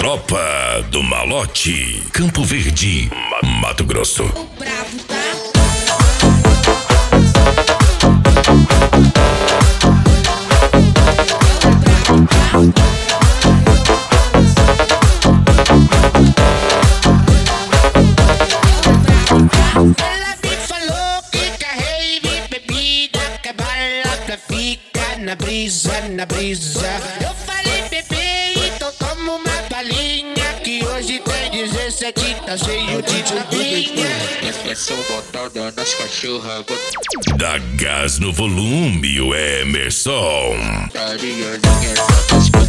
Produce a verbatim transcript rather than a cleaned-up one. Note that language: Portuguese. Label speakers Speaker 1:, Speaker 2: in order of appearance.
Speaker 1: Tropa do Malote, Campo Verde, Mato Grosso.
Speaker 2: O brabo tá. Ela me falou que carrei bebida, que a bala fica na brisa, na brisa. Eu falei, bebê, então toma uma balinha, que hoje tem dezessete, tá cheio de tapinha.
Speaker 3: Essa botada nas cachorras.
Speaker 1: Dá gás no volume, o Emerson.
Speaker 3: Daria linha,